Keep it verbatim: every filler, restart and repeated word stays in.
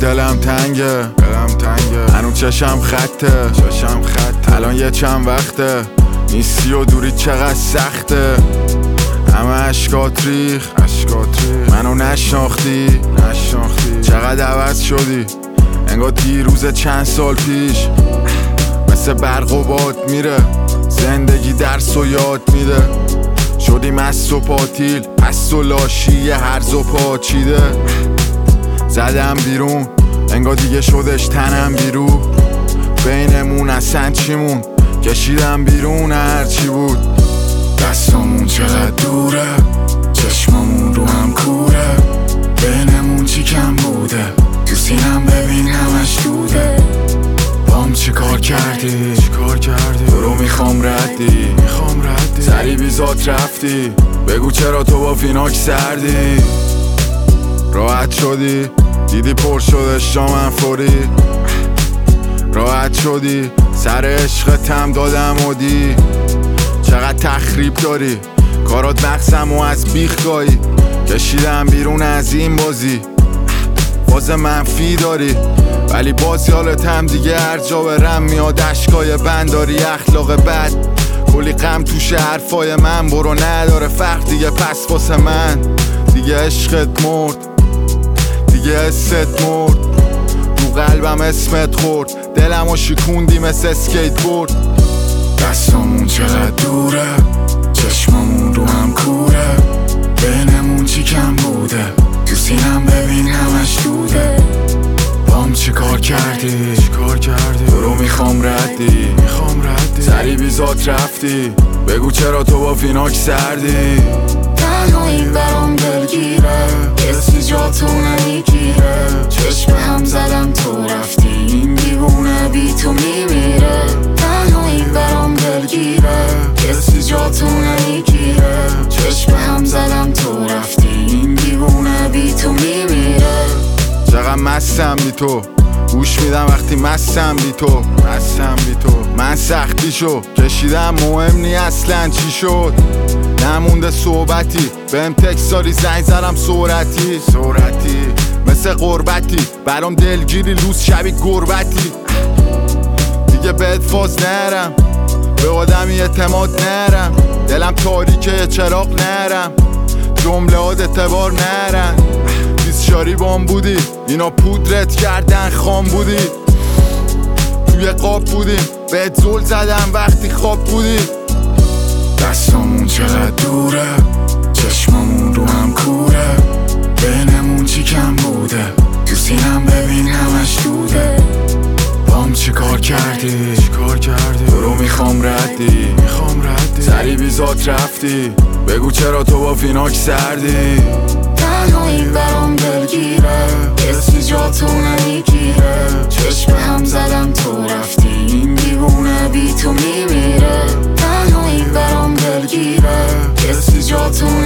دلم تنگه دلم تنگه هنو چشم خطه چشم خطه الان یه چند وقته نیستی و دوری چقدر سخته همه عشقات ریخ عشقات ریخ منو نشناختی نشناختی چقدر عوض شدی انگار دیروز چند سال پیش مثل برق و باد میره زندگی درس و یاد میده شدی مست و پاتیل پس و لاشی هرز و پاچیده زدم بیرون انگار دیگه شدش تنم بیرون بینمون اصلا چیمون کشیدم بیرون هرچی بود دستامون چقدر دوره چشمامون رو هم کوره بینمون چی کم بوده تو سینم ببین همش دوده بام چی کار کردی چی کار کردی تو رو میخوام ردی میخوام ردی سری بی ذات رفتی بگو چرا تو با فیناک سردی راحت شدی دیدی پر شده شامن فوری راحت شدی سر عشقتم دادم و دی چقدر تخریب داری کارات مقسم و از بیخ گایی کشیدم بیرون از این بازی باز منفی داری ولی باز یالت هم دیگه هر جا برم میاد اشکای بنداری اخلاق بد کلی غم توش حرفای من برو نداره فرق دیگه پس واسه من دیگه عشقت مرد دیگه حست مرد رو قلبم اسمت خورد دلمو شکوندی مثل اسکیت بورد دستامون چقدر دوره چشمامون رو هم کوره بینمون چی کم بوده تو سینم ببین همش دوده بام چی کار کردی چی کار کردی تو رو میخوام ردی میخوام ردی سری بی ذات رفتی بگو چرا تو با فیناک سردی تنهایی برام دلگیره کسی جا تو نمیگیره چشم هم زدم تو رفتی این دیوونه بی تو میمیره تنهایی برام دلگیره کسی جا تو نمیگیره چشم هم زدم تو رفتی این دیوونه بی تو میمیره چقدر مستم بی تو گوش میدم وقتی مستم بی تو مستم بی تو من سختی شو کشیدم مهم نی اصلا چی شد نمونده صحبتی بهم تکساری زنگ زدم سرعتی سرعتی مثل قربتی برام دلگیری لوس شبی گربتی دیگه بهت فاز نرم به آدمی اعتماد نرم دلم تاریکه چراغ نرم جمله هات اعتبار نرم بیسشاری بام بودی اینا پودرت کردن خام بودی توی قاب بودیم بهت زل زدم وقتی خواب بودی دستامون چقدر دوره چشمامون رو هم کوره بینمون چی کم بوده تو سینم ببین همش دوده بام چی کار کردی چی کار کردی تو رو میخوام ردی میخوام ردی سری بی ذات رفتی بگو چرا تو با فیناک سردی تنهایی برام دلگیره کسی جا تو نمیگیره چشم هم زدم تو رفتی این دیوونه بی تو میمیره تنهایی برام دلگیره کسی جا تو